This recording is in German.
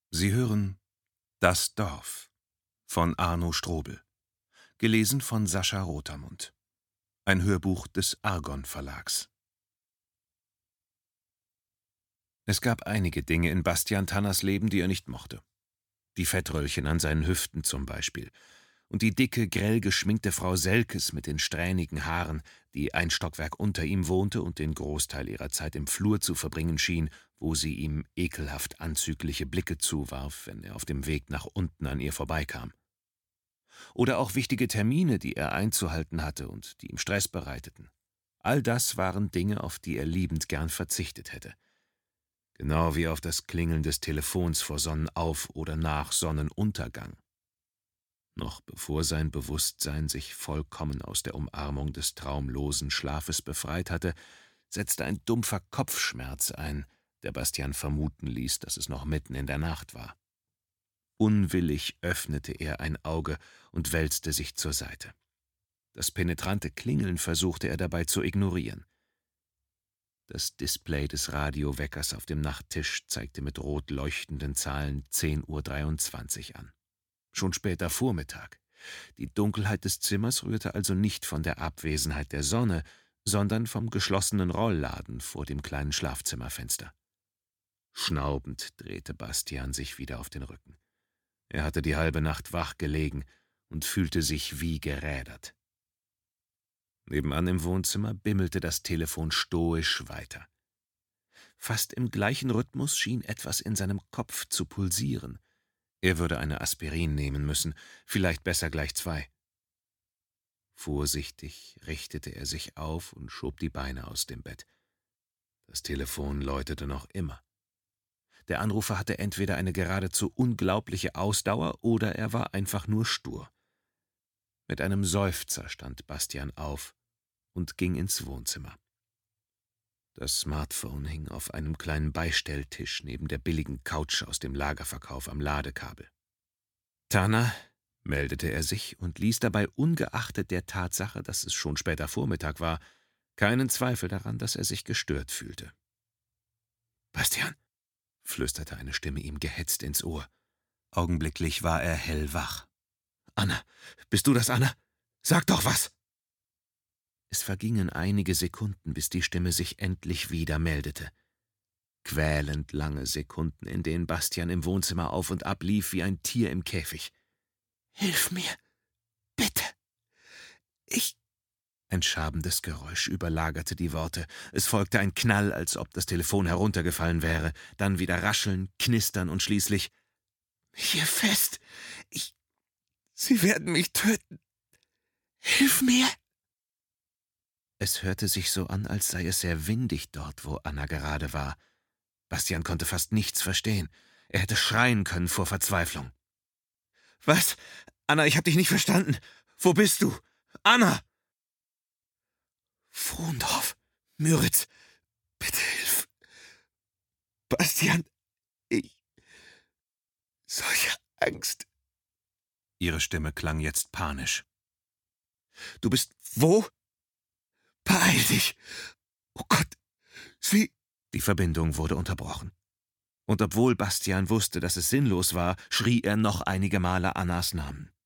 Sie hören »Das Dorf« von Arno Strobel, gelesen von Sascha Rotermund. Ein Hörbuch des Argon Verlags. Es gab einige Dinge in Bastian Tanners Leben, die er nicht mochte. Die Fettröllchen an seinen Hüften zum Beispiel. Und die dicke, grell geschminkte Frau Selkes mit den strähnigen Haaren, die ein Stockwerk unter ihm wohnte und den Großteil ihrer Zeit im Flur zu verbringen schien, wo sie ihm ekelhaft anzügliche Blicke zuwarf, wenn er auf dem Weg nach unten an ihr vorbeikam. Oder auch wichtige Termine, die er einzuhalten hatte und die ihm Stress bereiteten. All das waren Dinge, auf die er liebend gern verzichtet hätte. Genau wie auf das Klingeln des Telefons vor Sonnenauf- oder nach Sonnenuntergang. Noch bevor sein Bewusstsein sich vollkommen aus der Umarmung des traumlosen Schlafes befreit hatte, setzte ein dumpfer Kopfschmerz ein, der Bastian vermuten ließ, dass es noch mitten in der Nacht war. Unwillig öffnete er ein Auge und wälzte sich zur Seite. Das penetrante Klingeln versuchte er dabei zu ignorieren. Das Display des Radioweckers auf dem Nachttisch zeigte mit rot leuchtenden Zahlen 10:23 Uhr an. Schon später Vormittag. Die Dunkelheit des Zimmers rührte also nicht von der Abwesenheit der Sonne, sondern vom geschlossenen Rollladen vor dem kleinen Schlafzimmerfenster. Schnaubend drehte Bastian sich wieder auf den Rücken. Er hatte die halbe Nacht wach gelegen und fühlte sich wie gerädert. Nebenan im Wohnzimmer bimmelte das Telefon stoisch weiter. Fast im gleichen Rhythmus schien etwas in seinem Kopf zu pulsieren. Er würde eine Aspirin nehmen müssen, vielleicht besser gleich 2. Vorsichtig richtete er sich auf und schob die Beine aus dem Bett. Das Telefon läutete noch immer. Der Anrufer hatte entweder eine geradezu unglaubliche Ausdauer oder er war einfach nur stur. Mit einem Seufzer stand Bastian auf und ging ins Wohnzimmer. Das Smartphone hing auf einem kleinen Beistelltisch neben der billigen Couch aus dem Lagerverkauf am Ladekabel. »Tanner«, meldete er sich und ließ dabei ungeachtet der Tatsache, dass es schon später Vormittag war, keinen Zweifel daran, dass er sich gestört fühlte. »Bastian«, flüsterte eine Stimme ihm gehetzt ins Ohr. Augenblicklich war er hellwach. »Anna, bist du das, Anna? Sag doch was!« Es vergingen einige Sekunden, bis die Stimme sich endlich wieder meldete. Quälend lange Sekunden, in denen Bastian im Wohnzimmer auf und ab lief wie ein Tier im Käfig. »Hilf mir, bitte! Ein schabendes Geräusch überlagerte die Worte. Es folgte ein Knall, als ob das Telefon heruntergefallen wäre, dann wieder Rascheln, Knistern und schließlich »Hier fest! Sie werden mich töten! Hilf mir!« Es hörte sich so an, als sei es sehr windig dort, wo Anna gerade war. Bastian konnte fast nichts verstehen. Er hätte schreien können vor Verzweiflung. »Was? Anna, ich hab dich nicht verstanden. Wo bist du? Anna!« »Frondorf, Müritz, bitte hilf. Bastian, solche Angst.« Ihre Stimme klang jetzt panisch. »Du bist wo? Beeil dich! Oh Gott, Sie...« Die Verbindung wurde unterbrochen. Und obwohl Bastian wusste, dass es sinnlos war, schrie er noch einige Male Annas Namen.